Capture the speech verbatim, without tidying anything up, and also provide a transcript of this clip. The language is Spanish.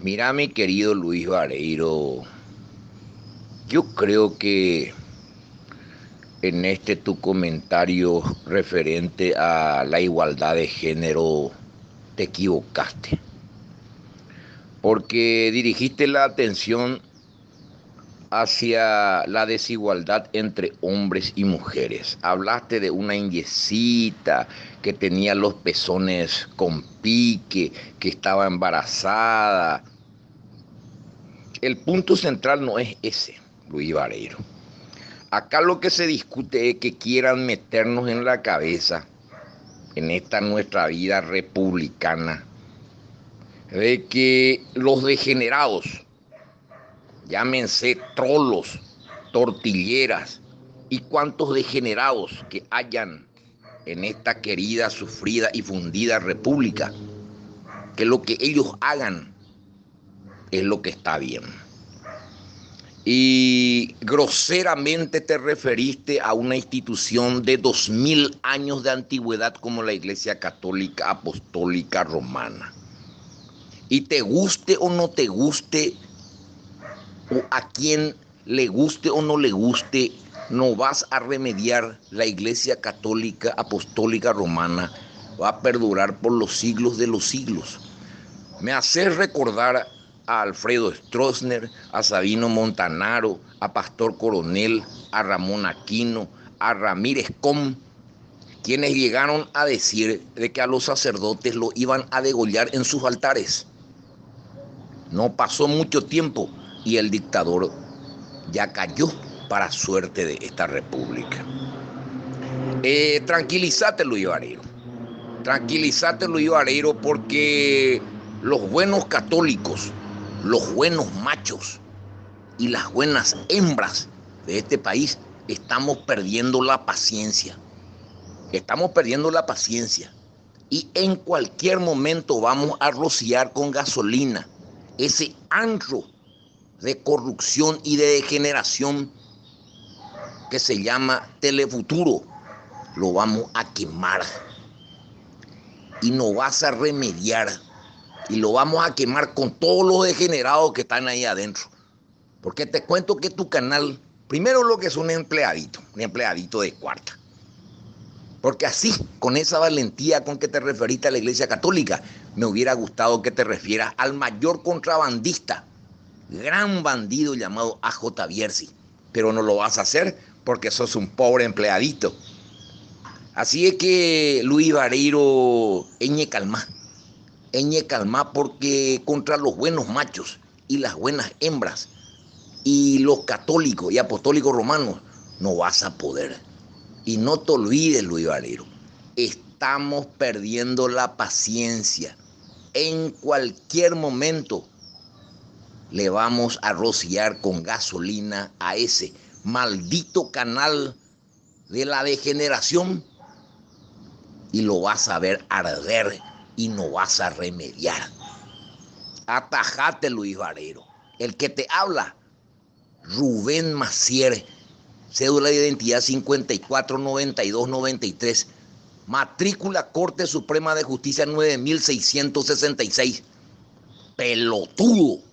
Mira, mi querido Luis Vareiro, yo creo que en este tu comentario referente a la igualdad de género te equivocaste, porque dirigiste la atención hacia la desigualdad entre hombres y mujeres. Hablaste de una indiecita que tenía los pezones con pique, que estaba embarazada. El punto central no es ese, Luis Vareiro. Acá lo que se discute es que quieran meternos en la cabeza, en esta nuestra vida republicana, de que los degenerados, llámense trolos, tortilleras y cuantos degenerados que hayan en esta querida, sufrida y fundida república, que lo que ellos hagan es lo que está bien. Y groseramente te referiste a una institución de dos mil años de antigüedad como la Iglesia Católica Apostólica Romana. Y te guste o no te guste, o a quien le guste o no le guste, no vas a remediar. La Iglesia Católica Apostólica Romana va a perdurar por los siglos de los siglos. Me haces recordar a Alfredo Stroessner, a Sabino Montanaro, a Pastor Coronel, a Ramón Aquino, a Ramírez Com, quienes llegaron a decir de que a los sacerdotes lo iban a degollar en sus altares. No pasó mucho tiempo y el dictador ya cayó, para suerte de esta república. Eh, tranquilízate, Luis Vareiro. Tranquilízate, Luis Vareiro, porque los buenos católicos, los buenos machos y las buenas hembras de este país estamos perdiendo la paciencia. Estamos perdiendo la paciencia. Y en cualquier momento vamos a rociar con gasolina ese antro de corrupción y de degeneración que se llama Telefuturo. Lo vamos a quemar. Y no vas a remediar. Y lo vamos a quemar con todos los degenerados que están ahí adentro. Porque te cuento que tu canal, primero lo que es un empleadito, un empleadito de cuarta. Porque así, con esa valentía con que te referiste a la Iglesia Católica, me hubiera gustado que te refieras al mayor contrabandista, gran bandido llamado A J Bierzi. Pero no lo vas a hacer porque sos un pobre empleadito. Así es que, Luis Vareiro, eñe calma. Eñe calma, porque contra los buenos machos y las buenas hembras y los católicos y apostólicos romanos no vas a poder. Y no te olvides, Luis Vareiro, estamos perdiendo la paciencia. En cualquier momento le vamos a rociar con gasolina a ese maldito canal de la degeneración y lo vas a ver arder y no vas a remediar. Atajate, Luis Vareiro. El que te habla, Rubén Macier, cédula de identidad cincuenta y cuatro noventa y dos noventa y tres, matrícula Corte Suprema de Justicia nueve mil seiscientos sesenta y seis. Pelotudo.